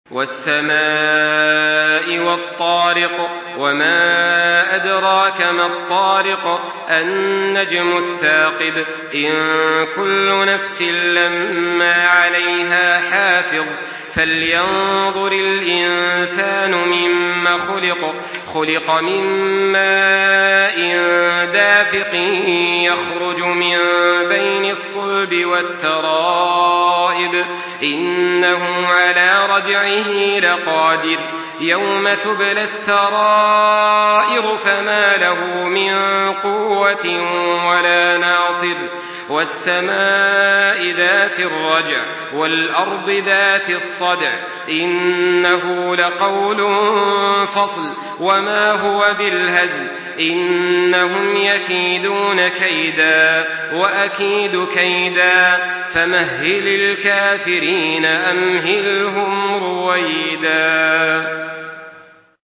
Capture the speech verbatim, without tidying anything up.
والسماء والطارق وما أدراك ما الطارق النجم الثاقب إن كل نفس لما عليها حافظ فلينظر الإنسان مما خلق خلق من ماء دافق يخرج من بين الصلب والترائب إنه على رجعه لقادر يوم تبلى السرائر فما له من قوة ولا ناصر والسماء ذات الرجع والأرض ذات الصدع إنه لقول فصل وما هو بالهزل إنهم يكيدون كيدا وأكيد كيدا فمهل الكافرين أمهلهم رويدا.